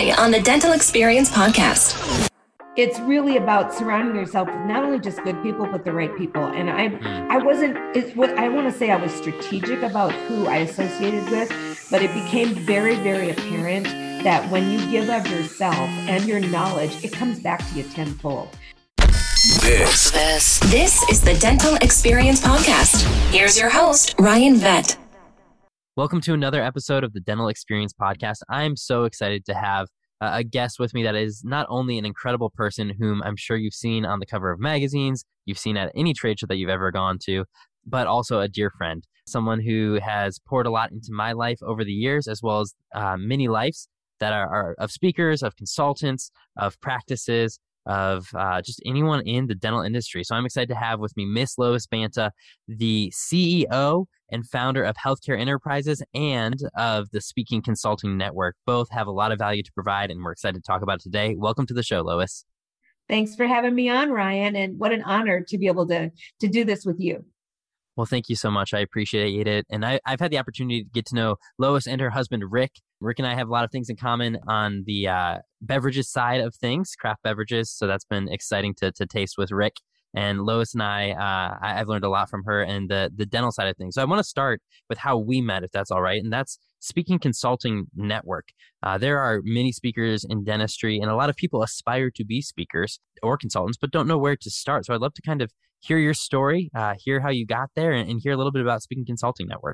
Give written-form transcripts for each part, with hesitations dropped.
today on the Dental Experience Podcast. It's really about surrounding yourself with not only just good people, but the right people. And I want to say I was strategic about who I associated with, but it became very, very apparent that when you give of yourself and your knowledge, it comes back to you tenfold. This is the Dental Experience Podcast. Here's your host, Ryan Vett. Welcome to another episode of the Dental Experience Podcast. I'm so excited to have a guest with me that is not only an incredible person whom I'm sure you've seen on the cover of magazines, you've seen at any trade show that you've ever gone to, but also a dear friend, someone who has poured a lot into my life over the years, as well as many lives that are of speakers, of consultants, of practices, of just anyone in the dental industry. So I'm excited to have with me Miss Lois Banta, the CEO and founder of Healthcare Enterprises and of the Speaking Consulting Network. Both have a lot of value to provide, and we're excited to talk about it today. Welcome to the show, Lois. Thanks for having me on, Ryan, and what an honor to be able to do this with you. Well, thank you so much. I appreciate it. And I've had the opportunity to get to know Lois and her husband, Rick. Rick and I have a lot of things in common on the beverages side of things, craft beverages. So that's been exciting to taste with Rick. And Lois and I've learned a lot from her and the dental side of things. So I want to start with how we met, if that's all right. And that's Speaking Consulting Network. There are many speakers in dentistry, and a lot of people aspire to be speakers or consultants, but don't know where to start. So I'd love to kind of hear your story, hear how you got there, and hear a little bit about Speaking Consulting Network.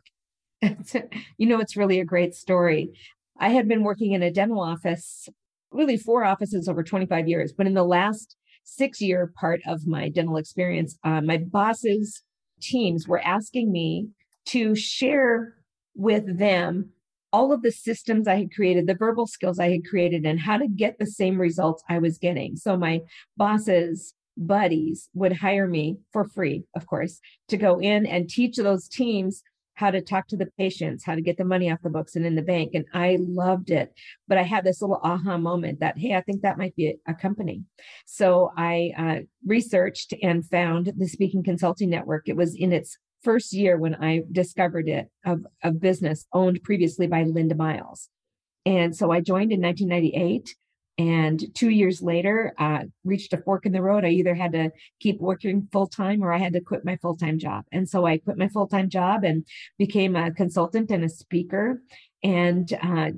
It's really a great story. I had been working in a dental office, really 4 offices over 25 years, but in the last 6-year part of my dental experience, my boss's teams were asking me to share with them all of the systems I had created, the verbal skills I had created, and how to get the same results I was getting. So my boss's buddies would hire me for free, of course, to go in and teach those teams how to talk to the patients, how to get the money off the books and in the bank. And I loved it. But I had this little aha moment that, hey, I think that might be a company. So I researched and found the Speaking Consulting Network. It was in its first year when I discovered it, of a business owned previously by Linda Miles. And so I joined in 1998. And 2 years later, reached a fork in the road. I either had to keep working full-time or I had to quit my full-time job. And so I quit my full-time job and became a consultant and a speaker. And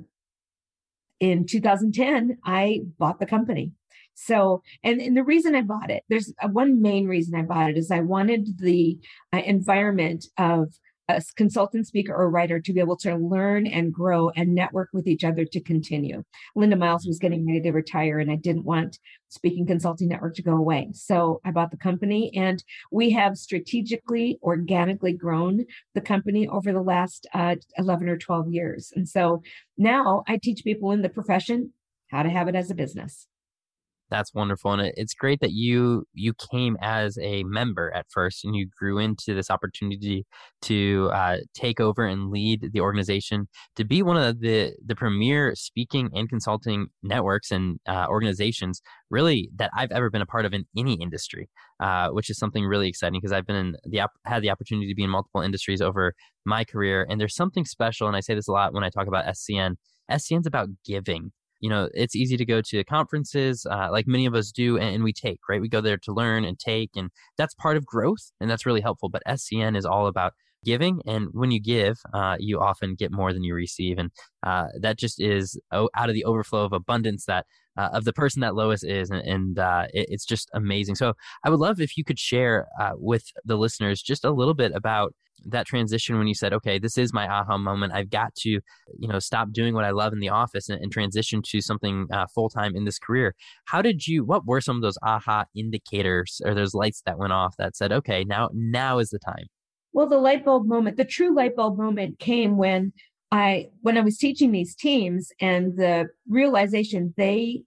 in 2010, I bought the company. So, and the reason I bought it, there's one main reason I bought it is I wanted the environment of a consultant, speaker, or writer to be able to learn and grow and network with each other to continue. Linda Miles was getting ready to retire, and I didn't want Speaking Consulting Network to go away. So I bought the company, and we have strategically, organically grown the company over the last 11 or 12 years. And so now I teach people in the profession how to have it as a business. That's wonderful. And it's great that you came as a member at first and you grew into this opportunity to take over and lead the organization, to be one of the premier speaking and consulting networks and organizations really that I've ever been a part of in any industry, which is something really exciting because I've been had the opportunity to be in multiple industries over my career. And there's something special. And I say this a lot when I talk about SCN. SCN's about giving. It's easy to go to conferences like many of us do and we take, right? We go there to learn and take, and that's part of growth and that's really helpful. But SCN is all about giving. And when you give, you often get more than you receive. And that just is out of the overflow of abundance that of the person that Lois is. And it's just amazing. So I would love if you could share with the listeners just a little bit about that transition when you said, okay, this is my aha moment. I've got to, stop doing what I love in the office and transition to something full-time in this career. What were some of those aha indicators or those lights that went off that said, okay, now is the time? Well, the true light bulb moment came when I was teaching these teams, and the realization they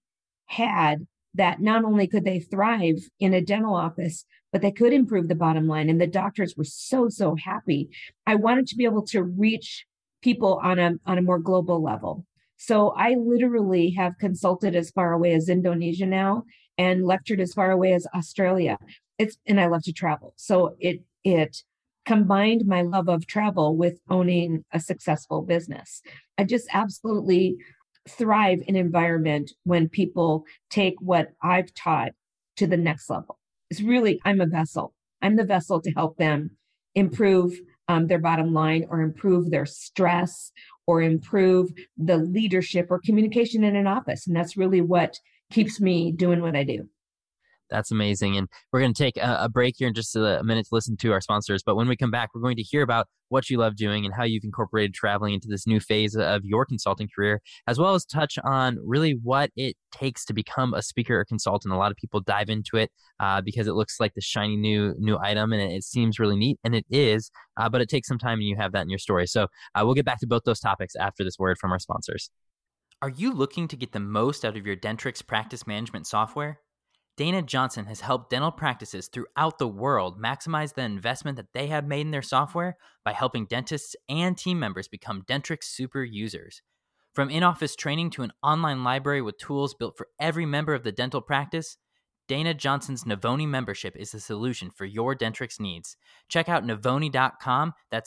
had that not only could they thrive in a dental office, but they could improve the bottom line. And the doctors were so, so happy. I wanted to be able to reach people on a more global level. So I literally have consulted as far away as Indonesia now and lectured as far away as Australia. And I love to travel. So it combined my love of travel with owning a successful business. I just absolutely thrive in an environment when people take what I've taught to the next level. It's really, I'm a vessel. I'm the vessel to help them improve their bottom line, or improve their stress, or improve the leadership or communication in an office. And that's really what keeps me doing what I do. That's amazing. And we're going to take a break here in just a minute to listen to our sponsors. But when we come back, we're going to hear about what you love doing and how you've incorporated traveling into this new phase of your consulting career, as well as touch on really what it takes to become a speaker or consultant. A lot of people dive into it because it looks like the shiny new item, and it seems really neat, and it is, but it takes some time, and you have that in your story. So we'll get back to both those topics after this word from our sponsors. Are you looking to get the most out of your Dentrix practice management software? Dana Johnson has helped dental practices throughout the world maximize the investment that they have made in their software by helping dentists and team members become Dentrix super users. From in-office training to an online library with tools built for every member of the dental practice, Dana Johnson's Navoni membership is the solution for your Dentrix needs. Check out Navoni.com, that's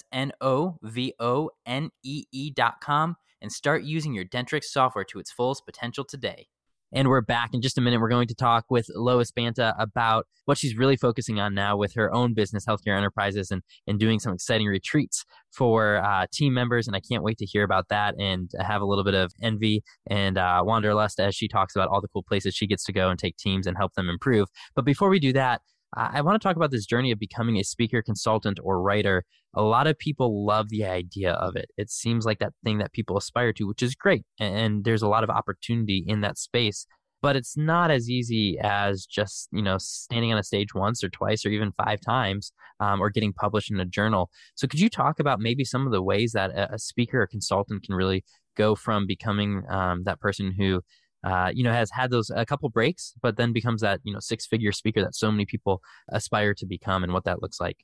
Novonee.com, and start using your Dentrix software to its fullest potential today. And we're back in just a minute. We're going to talk with Lois Banta about what she's really focusing on now with her own business, Healthcare Enterprises, and doing some exciting retreats for team members. And I can't wait to hear about that and have a little bit of envy and wanderlust as she talks about all the cool places she gets to go and take teams and help them improve. But before we do that, I want to talk about this journey of becoming a speaker, consultant, or writer. A lot of people love the idea of it. It seems like that thing that people aspire to, which is great. And there's a lot of opportunity in that space. But it's not as easy as just, standing on a stage once or twice or even 5 times or getting published in a journal. So could you talk about maybe some of the ways that a speaker or consultant can really go from becoming that person who has had a couple breaks, but then becomes that, 6-figure speaker that so many people aspire to become, and what that looks like?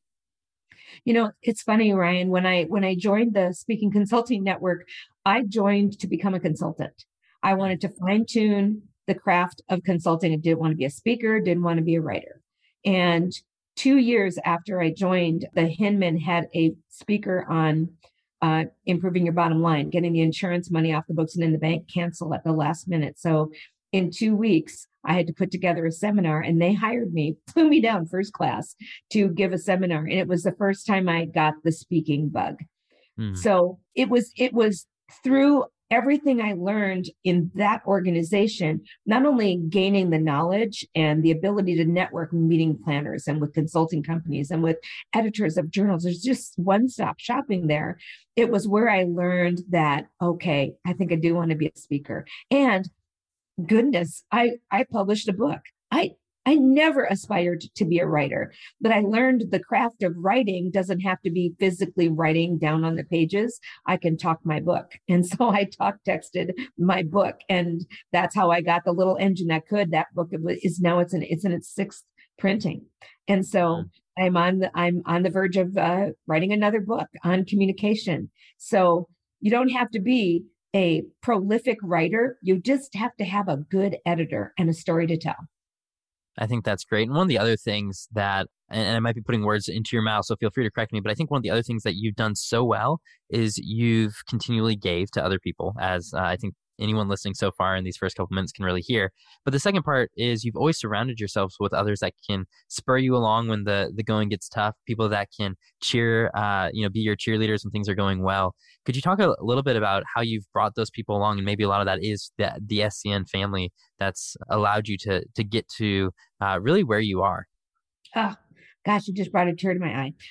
It's funny, Ryan, when I joined the Speaking Consulting Network, I joined to become a consultant. I wanted to fine tune the craft of consulting. I didn't want to be a speaker, didn't want to be a writer. And 2 years after I joined, the Hinman had a speaker on improving your bottom line, getting the insurance money off the books and in the bank cancel at the last minute. So in 2 weeks, I had to put together a seminar, and they hired me, flew me down first class to give a seminar. And it was the first time I got the speaking bug. So it was through everything I learned in that organization, not only gaining the knowledge and the ability to network with meeting planners and with consulting companies and with editors of journals. There's just one-stop shopping there. It was where I learned that, okay, I think I do want to be a speaker. And goodness, I published a book. I never aspired to be a writer, but I learned the craft of writing doesn't have to be physically writing down on the pages. I can talk my book. And so I texted my book, and that's how I got the little engine that could. That book is now it's in its 6th printing. And so I'm on the verge of writing another book on communication. So you don't have to be a prolific writer. You just have to have a good editor and a story to tell. I think that's great. And one of the other things that, and I might be putting words into your mouth, so feel free to correct me, but I think one of the other things that you've done so well is you've continually gave to other people, as I think anyone listening so far in these first couple minutes can really hear. But the second part is you've always surrounded yourselves with others that can spur you along when the going gets tough, people that can cheer, be your cheerleaders when things are going well. Could you talk a little bit about how you've brought those people along, and maybe a lot of that is the SCN family that's allowed you to get to really where you are? Oh, gosh, you just brought a tear to my eye.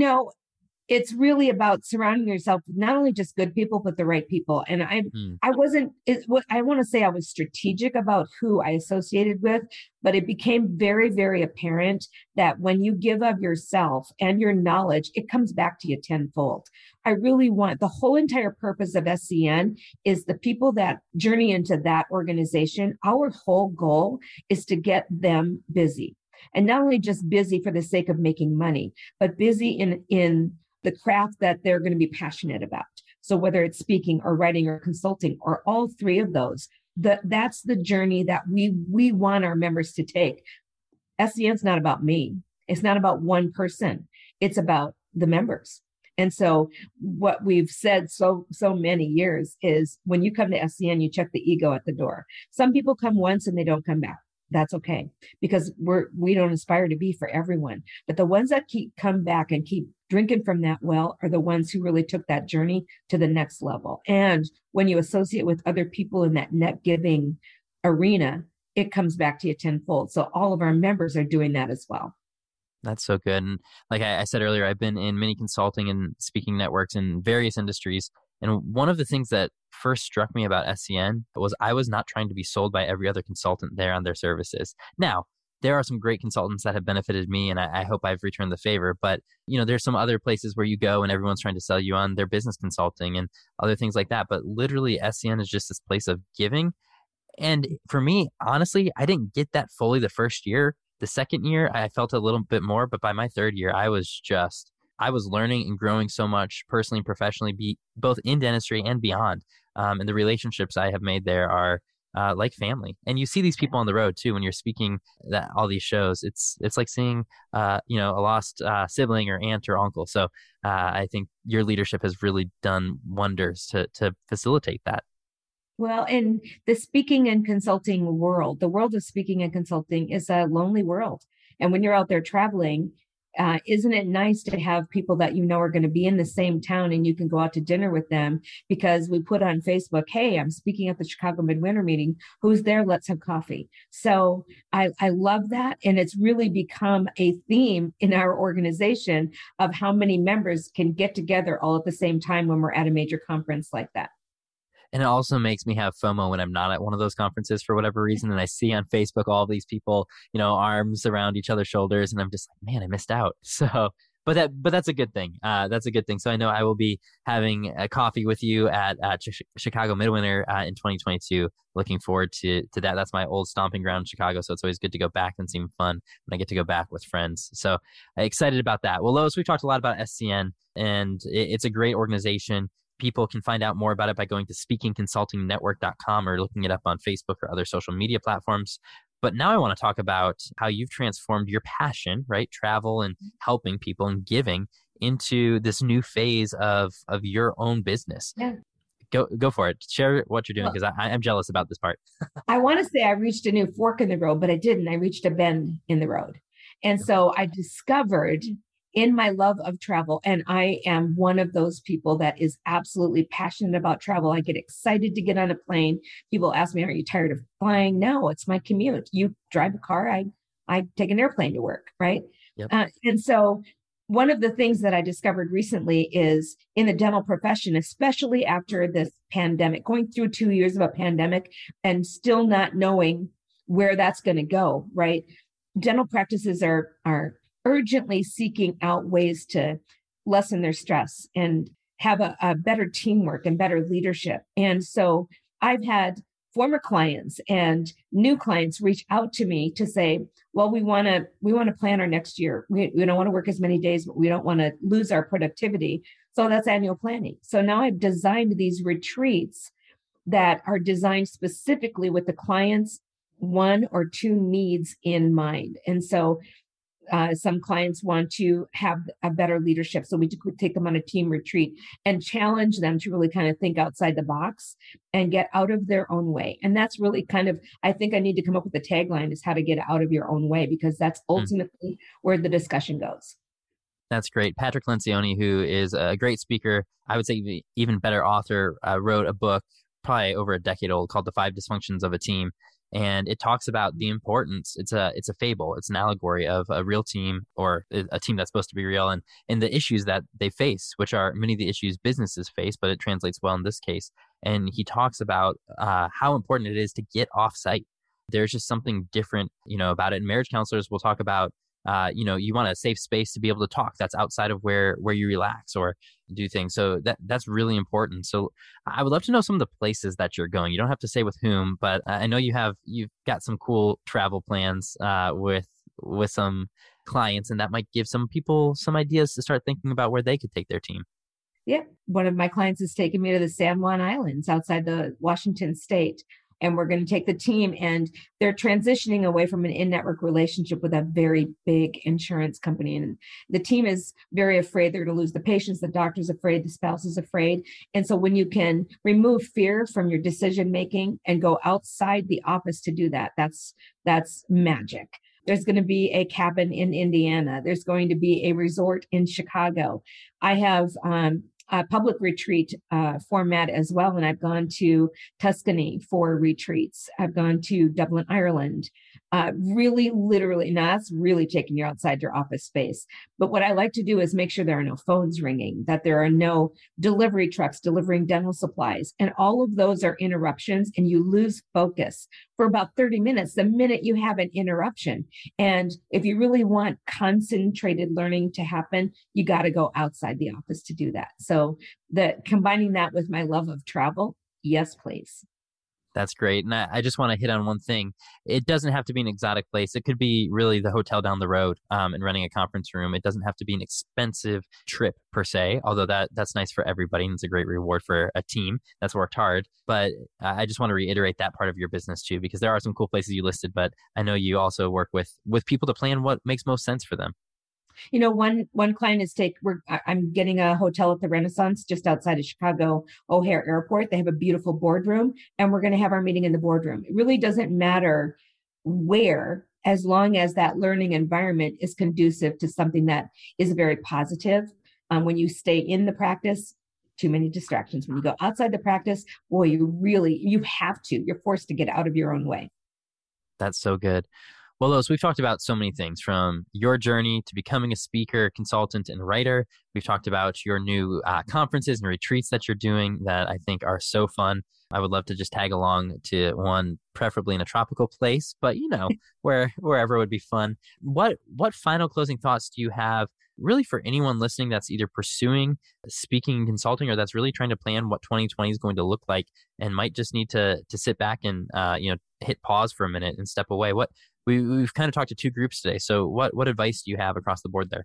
It's really about surrounding yourself with not only just good people, but the right people. And I want to say I was strategic about who I associated with, but it became very, very apparent that when you give of yourself and your knowledge, it comes back to you tenfold. I really want the whole entire purpose of SCN is the people that journey into that organization. Our whole goal is to get them busy, and not only just busy for the sake of making money, but busy in the craft that they're going to be passionate about. So whether it's speaking or writing or consulting or all 3 of those, that's the journey that we want our members to take. SCN's not about me. It's not about one person. It's about the members. And so what we've said so many years is when you come to SCN, you check the ego at the door. Some people come once and they don't come back. That's okay, because we don't aspire to be for everyone. But the ones that come back and keep drinking from that well are the ones who really took that journey to the next level. And when you associate with other people in that net giving arena, it comes back to you tenfold. So all of our members are doing that as well. That's so good. And like I said earlier, I've been in many consulting and speaking networks in various industries. And one of the things that first struck me about SCN was I was not trying to be sold by every other consultant there on their services. Now, there are some great consultants that have benefited me, and I hope I've returned the favor. But, there's some other places where you go and everyone's trying to sell you on their business consulting and other things like that. But literally, SCN is just this place of giving. And for me, honestly, I didn't get that fully the first year. The second year, I felt a little bit more. But by my third year, I was learning and growing so much personally and professionally, both in dentistry and beyond. And the relationships I have made there are like family. And you see these people on the road too when you're speaking at all these shows. It's like seeing a lost sibling or aunt or uncle. So I think your leadership has really done wonders to facilitate that. Well, in the speaking and consulting world, the world of speaking and consulting is a lonely world. And when you're out there traveling, isn't it nice to have people that are going to be in the same town and you can go out to dinner with them because we put on Facebook, hey, I'm speaking at the Chicago Midwinter meeting. Who's there? Let's have coffee. So I love that. And it's really become a theme in our organization of how many members can get together all at the same time when we're at a major conference like that. And it also makes me have FOMO when I'm not at one of those conferences for whatever reason. And I see on Facebook all these people, arms around each other's shoulders. And I'm just like, man, I missed out. So, but that's a good thing. That's a good thing. So I know I will be having a coffee with you at Chicago Midwinter in 2022. Looking forward to that. That's my old stomping ground in Chicago. So it's always good to go back and seem fun when I get to go back with friends. So excited about that. Well, Lois, we've talked a lot about SCN, and it's a great organization. People can find out more about it by going to speakingconsultingnetwork.com or looking it up on Facebook or other social media platforms. But now I want to talk about how you've transformed your passion, right? Travel and helping people and giving into this new phase of your own business. Yeah. Go for it. Share what you're doing, because I'm jealous about this part. I want to say I reached a new fork in the road, but I didn't. I reached a bend in the road. And so I discovered in my love of travel, and I am one of those people that is absolutely passionate about travel. I get excited to get on a plane. People ask me, are you tired of flying? No, it's my commute. You drive a car, I take an airplane to work, right? Yep. And so one of the things that I discovered recently is in the dental profession, especially after this pandemic, going through 2 years of a pandemic and still not knowing where that's going to go, right? Dental practices are urgently seeking out ways to lessen their stress and have a better teamwork and better leadership. And so I've had former clients and new clients reach out to me to say, well, we want to plan our next year. We don't want to work as many days, but we don't want to lose our productivity. So that's annual planning. So now I've designed these retreats that are designed specifically with the client's 1 or 2 needs in mind. And so some clients want to have a better leadership. So we take them on a team retreat and challenge them to really kind of think outside the box and get out of their own way. And that's really I think I need to come up with a tagline is how to get out of your own way, because that's ultimately where the discussion goes. That's great. Patrick Lencioni, who is a great speaker, I would say even better author, wrote a book probably over a decade old called The 5 Dysfunctions of a Team. And it talks about the importance. It's a fable. It's an allegory of a real team, or a team that's supposed to be real, and the issues that they face, which are many of the issues businesses face, but it translates well in this case. And he talks about how important it is to get off site. There's just something different, about it. And marriage counselors will talk about, you want a safe space to be able to talk that's outside of where you relax or do things. So that's really important. So I would love to know some of the places that you're going. You don't have to say with whom, but I know you've got some cool travel plans with some clients, and that might give some people some ideas to start thinking about where they could take their team. Yeah. One of my clients has taken me to the San Juan Islands outside the Washington state. and we're going to take the team, and they're transitioning away from an in-network relationship with a very big insurance company. And the team is very afraid they're going to lose the patients. The doctor's afraid, the spouse is afraid. And so when you can remove fear from your decision-making and go outside the office to do that, that's magic. There's going to be a cabin in Indiana. There's going to be a resort in Chicago. I have a public retreat format as well. And I've gone to Tuscany for retreats. I've gone to Dublin, Ireland. Really, literally, now that's really taking you outside your office space. But what I like to do is make sure there are no phones ringing, that there are no delivery trucks delivering dental supplies. And all of those are interruptions, and you lose focus for about 30 minutes the minute you have an interruption. And if you really want concentrated learning to happen, you got to go outside the office to do that. So combining that with my love of travel, yes, please. That's great. And I just want to hit on one thing. It doesn't have to be an exotic place. It could be really the hotel down the road and renting a conference room. It doesn't have to be an expensive trip per se, although that's nice for everybody and it's a great reward for a team that's worked hard. But I just want to reiterate that part of your business too, because there are some cool places you listed, but I know you also work with people to plan what makes most sense for them. You know, one client is I'm getting a hotel at the Renaissance just outside of Chicago O'Hare Airport. They have a beautiful boardroom, and we're going to have our meeting in the boardroom. It really doesn't matter where, as long as that learning environment is conducive to something that is very positive. When you stay in the practice, too many distractions. When you go outside the practice, boy, you're forced to get out of your own way. That's so good. Well, Lois, we've talked about so many things, from your journey to becoming a speaker, consultant, and writer. We've talked about your new conferences and retreats that you're doing that I think are so fun. I would love to just tag along to one, preferably in a tropical place, but wherever would be fun. What final closing thoughts do you have really for anyone listening that's either pursuing speaking and consulting, or that's really trying to plan what 2020 is going to look like and might just need to sit back and hit pause for a minute and step away? We've kind of talked to two groups today. So what advice do you have across the board there?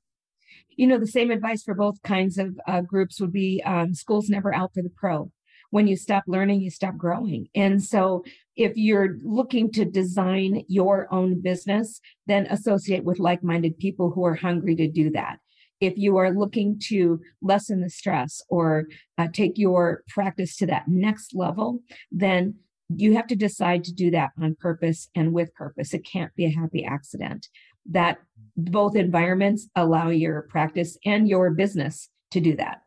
The same advice for both kinds of groups would be school's never out for the pro. When you stop learning, you stop growing. And so if you're looking to design your own business, then associate with like-minded people who are hungry to do that. If you are looking to lessen the stress or take your practice to that next level, then you have to decide to do that on purpose and with purpose. It can't be a happy accident. That both environments allow your practice and your business to do that.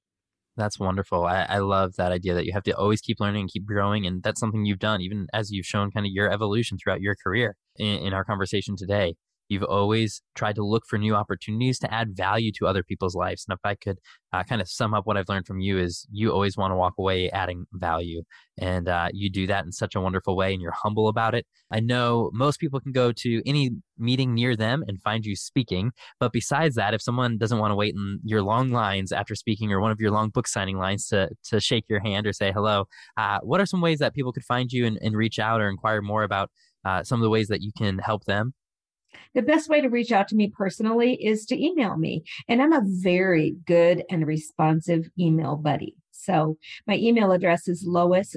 That's wonderful. I love that idea that you have to always keep learning and keep growing. And that's something you've done, even as you've shown kind of your evolution throughout your career in our conversation today. You've always tried to look for new opportunities to add value to other people's lives. And if I could kind of sum up what I've learned from you, is you always want to walk away adding value. And you do that in such a wonderful way, and you're humble about it. I know most people can go to any meeting near them and find you speaking. But besides that, if someone doesn't want to wait in your long lines after speaking, or one of your long book signing lines to shake your hand or say hello, what are some ways that people could find you and reach out or inquire more about some of the ways that you can help them? The best way to reach out to me personally is to email me. And I'm a very good and responsive email buddy. So my email address is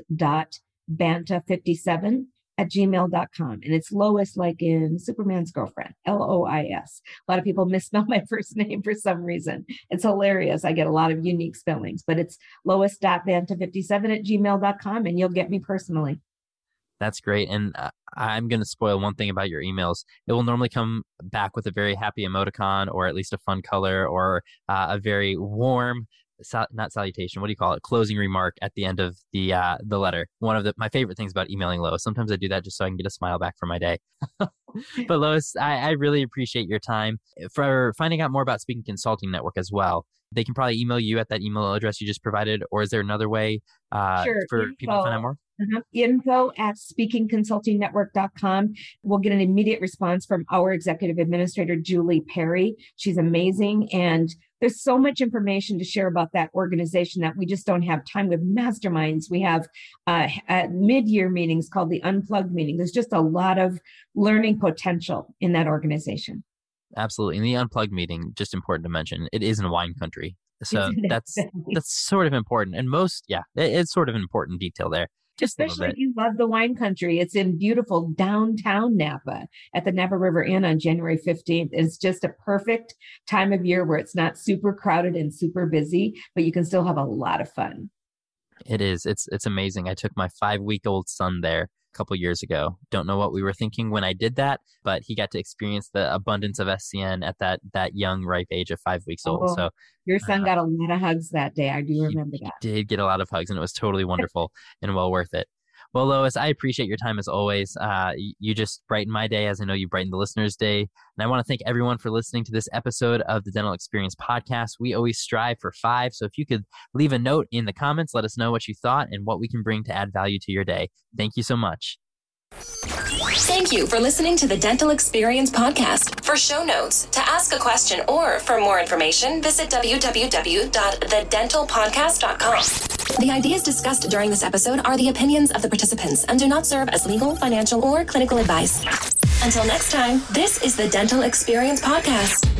lois.banta57@gmail.com. And it's Lois like in Superman's girlfriend, Lois. A lot of people misspell my first name for some reason. It's hilarious. I get a lot of unique spellings, but it's lois.banta57@gmail.com, and you'll get me personally. That's great. And I'm going to spoil one thing about your emails. It will normally come back with a very happy emoticon, or at least a fun color, or a very warm, not salutation, what do you call it? Closing remark at the end of the letter. One of my favorite things about emailing Lois. Sometimes I do that just so I can get a smile back for my day. But Lois, I really appreciate your time. For finding out more about Speaking Consulting Network as well, they can probably email you at that email address you just provided, or is there another way for people to find out more? Info@speakingconsultingnetwork.com. We'll get an immediate response from our executive administrator, Julie Perry. She's amazing. And there's so much information to share about that organization that we just don't have time with. Masterminds. We have mid-year meetings called the Unplugged meeting. There's just a lot of learning potential in that organization. Absolutely. And the Unplugged meeting, just important to mention, it is in wine country. So that's sort of important. And it's sort of an important detail there Especially if you love the wine country. It's in beautiful downtown Napa at the Napa River Inn on January 15th. It's just a perfect time of year where it's not super crowded and super busy, but you can still have a lot of fun. It is. It's amazing. I took my 5-week-old son there a couple years ago. Don't know what we were thinking when I did that, but he got to experience the abundance of SCN at that young, ripe age of 5 weeks old. So your son got a lot of hugs that day. I do remember that. He did get a lot of hugs, and it was totally wonderful and well worth it. Well, Lois, I appreciate your time as always. You just brighten my day, as I know you brighten the listeners' day. And I want to thank everyone for listening to this episode of the Dental Experience Podcast. We always strive for 5. So if you could leave a note in the comments, let us know what you thought and what we can bring to add value to your day. Thank you so much. Thank you for listening to the Dental Experience Podcast. For show notes, to ask a question, or for more information, visit www.thedentalpodcast.com. The ideas discussed during this episode are the opinions of the participants and do not serve as legal, financial, or clinical advice. Until next time, this is the Dental Experience Podcast.